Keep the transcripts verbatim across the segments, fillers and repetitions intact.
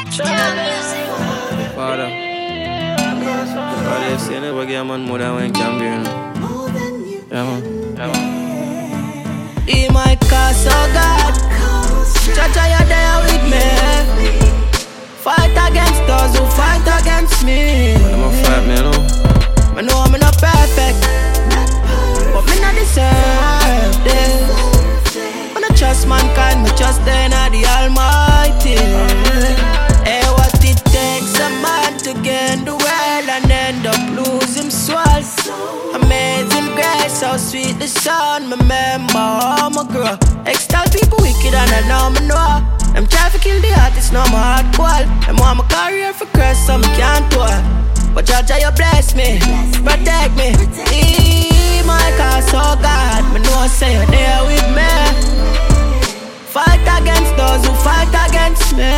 Father, Father, you say never give a man more than when can be, you know. Yeah, man. Yeah, man. He might cause so God. Cha-cha, you're there with me. Fight against those who fight against me. I'm a fight, man, you know. I know I'm not perfect, but me not deserve this. I don't trust mankind, me trust in the Almighty. Hey, what it takes a man to gain the world and end up losing soul. Amazing grace, how sweet the sound. Remember how I grow. Extol people wicked and I know me know. Them try to kill the artist, now my heart cold. Them want my career for curse, so me can't tour. But Jaja, you bless me, protect me. He my cause, oh God, me know say you're there with me. Fight against those who fight against me.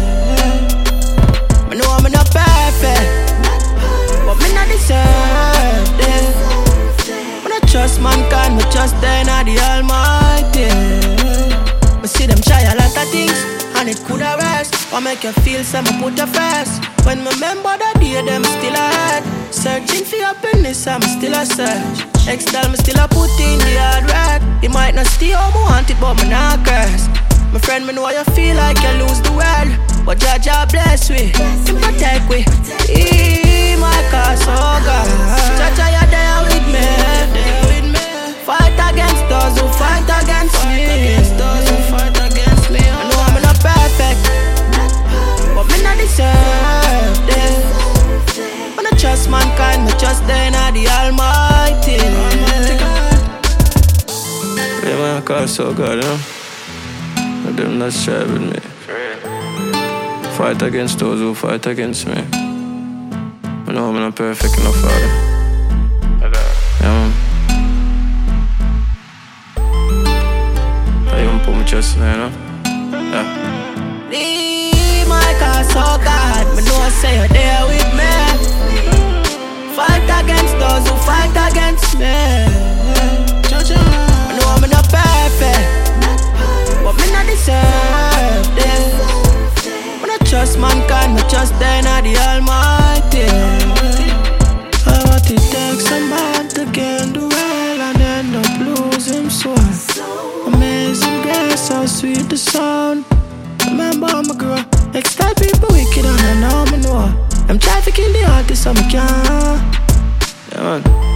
Me know I'm not perfect, but me not deserve this. Me not trust mankind, me trust in the Almighty. Me see them try a lot of things, and it coulda worse. What make you feel some put a first? When me remember that day, them still ahead. Searching for happiness, I'm still a search. Extol me still a put in the hard work. It might not stay how me want it, but me not curse. My friend, me know you feel like you lose the world, but Jaja bless we, Him protect we. He my cause, oh God. Jaja, you're there with me. Fight against those who fight against me. Against those who fight against me. I know I'm not perfect, but me not deserve this. I don't trust mankind, me trust in the Almighty. Yeah, man, I call so God, you know. But them not strive with me. Fight against those who fight against me. I know I'm not perfect enough, Father. Yeah, man. I even put my chest in there, you know. Yeah. Leave my cause, oh God. Me know I say you're there with me. Fight against those who fight against me. I know I'm not perfect, but me not deserve this. I don't trust mankind, me trust in the Almighty. Oh, what it takes a man to gain the world and end up losing soul. Amazing grace, how sweet the sound. Remember how I grow. Extol people wicked and I know me know. Them try to kill the artist, so me can't. Yeah, man.